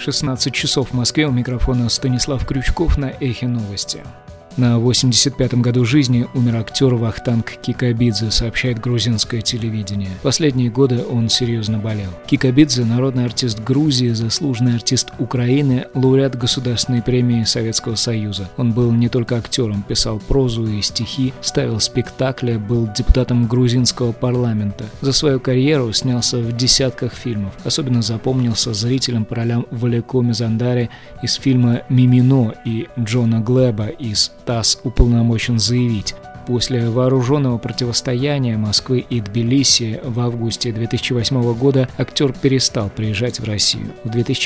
16 часов в Москве, у микрофона Станислав Крючков на Эхе Новости. На 85-м году жизни умер актер Вахтанг Кикабидзе, сообщает грузинское телевидение. Последние годы он серьезно болел. Кикабидзе – народный артист Грузии, заслуженный артист Украины, лауреат Государственной премии Советского Союза. Он был не только актером, писал прозу и стихи, ставил спектакли, был депутатом грузинского парламента. За свою карьеру снялся в десятках фильмов. Особенно запомнился зрителям по ролям Валеко Мезандари из фильма «Мимино» и Джона Глеба из ТАСС уполномочен заявить. После вооруженного противостояния Москвы и Тбилиси в августе 2008 года актер перестал приезжать в Россию. В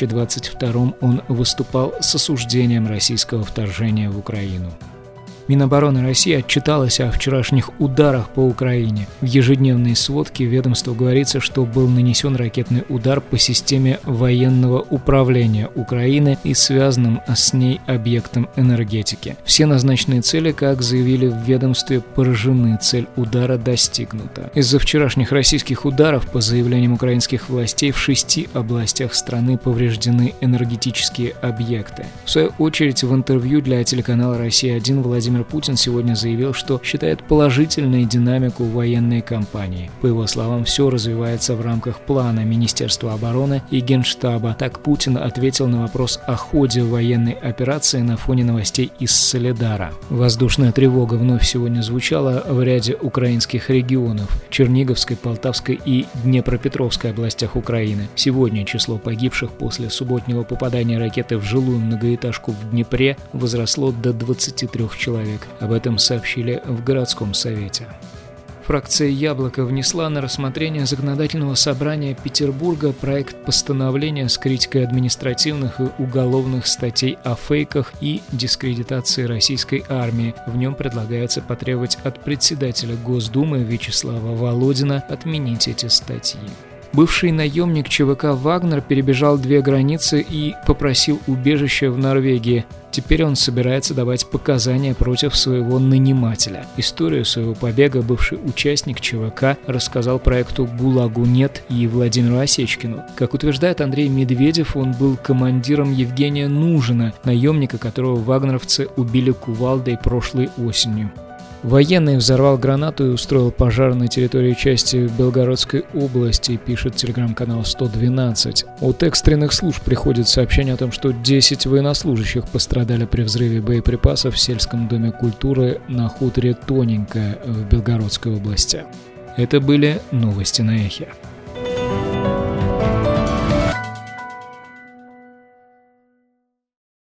2022 он выступал с осуждением российского вторжения в Украину. Минобороны России отчиталось о вчерашних ударах по Украине. В ежедневной сводке ведомства говорится, что был нанесен ракетный удар по системе военного управления Украины и связанным с ней объектам энергетики. Все назначенные цели, как заявили в ведомстве, поражены, цель удара достигнута. Из-за вчерашних российских ударов, по заявлениям украинских властей, в 6 областях страны повреждены энергетические объекты. В свою очередь, в интервью для телеканала «Россия-1» Владимир Путин сегодня заявил, что считает положительной динамику военной кампании. По его словам, все развивается в рамках плана Министерства обороны и Генштаба. Так Путин ответил на вопрос о ходе военной операции на фоне новостей из Солидара. Воздушная тревога вновь сегодня звучала в ряде украинских регионов – Черниговской, Полтавской и Днепропетровской областях Украины. Сегодня число погибших после субботнего попадания ракеты в жилую многоэтажку в Днепре возросло до 23 человек. Об этом сообщили в городском совете. Фракция «Яблоко» внесла на рассмотрение Законодательного собрания Петербурга проект постановления с критикой административных и уголовных статей о фейках и дискредитации российской армии. В нем предлагается потребовать от председателя Госдумы Вячеслава Володина отменить эти статьи. Бывший наемник ЧВК «Вагнер» перебежал 2 границы и попросил убежища в Норвегии. Теперь он собирается давать показания против своего нанимателя. Историю своего побега бывший участник ЧВК рассказал проекту «ГУЛАГу нет» и Владимиру Осечкину. Как утверждает Андрей Медведев, он был командиром Евгения Нужина, наемника, которого вагнеровцы убили кувалдой прошлой осенью. Военный взорвал гранату и устроил пожар на территории части Белгородской области, пишет телеграм-канал 112. От экстренных служб приходит сообщение о том, что 10 военнослужащих пострадали при взрыве боеприпасов в сельском доме культуры на хуторе Тоненькое в Белгородской области. Это были новости на Эхе.